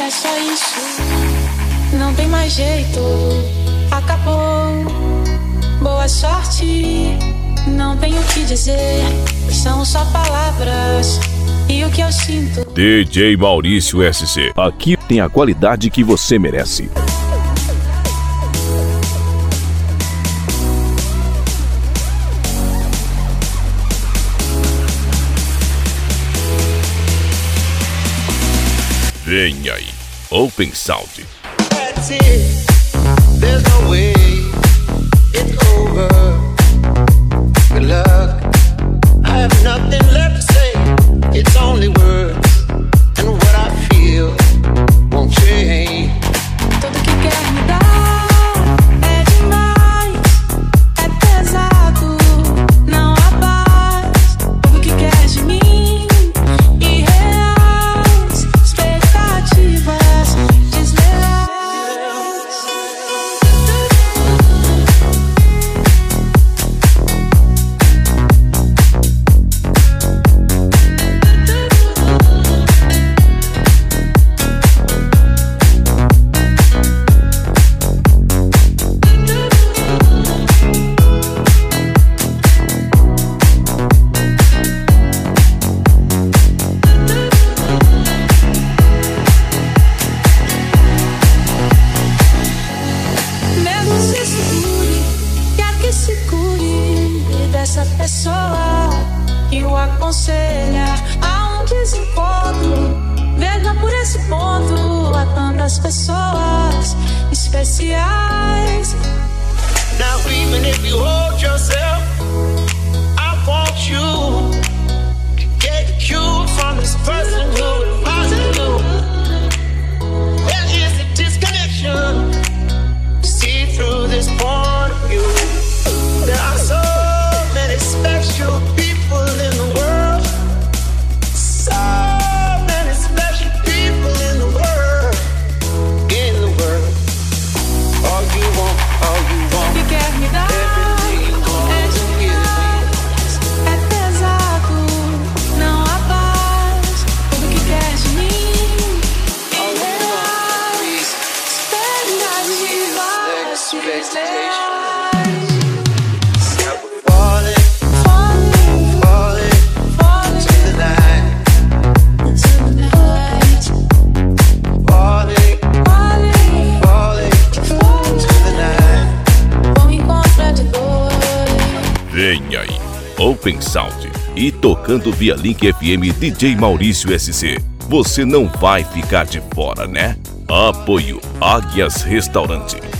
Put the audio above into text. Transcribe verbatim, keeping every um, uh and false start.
É só isso, não tem mais jeito. Acabou, boa sorte. Não tenho o que dizer, são só palavras e o que eu sinto. D J Maurício S C. Aqui tem a qualidade que você merece. Vem aí, Open Sound. That's it. There's no way it's over. Good luck. I have nothing left to say. It's only words, and what I feel won't change. Tudo que quer me dar é demais, é pesado, não há paz. Tudo que quer de mim, irreais, expectativas desleais. Mesmo se segure, quer que se cure dessa pessoa que o aconselha a um desencontro. Veja por esse ponto, há tantas pessoas especiais. Now even if you hold yourself, I want you to get the cue from this person who advises you. There is a disconnection. See through this point of view. There are so many special people in the world. So many special people in the world. In the world. All you want, all you want. Que quer me dar Everything you want é to give me. demais, é pesado, não há paz. Tudo que quer de mim, All you want, irreais, expectativas desleais. Falling, Falling, falling falling to the night. into the night. Falling, Falling, falling falling to the night. bom encontro de dois. Vem aí, Open Sound. E tocando via Link F M D J Maurício S C. Você não vai ficar de fora, né? Apoio Águias Restaurante.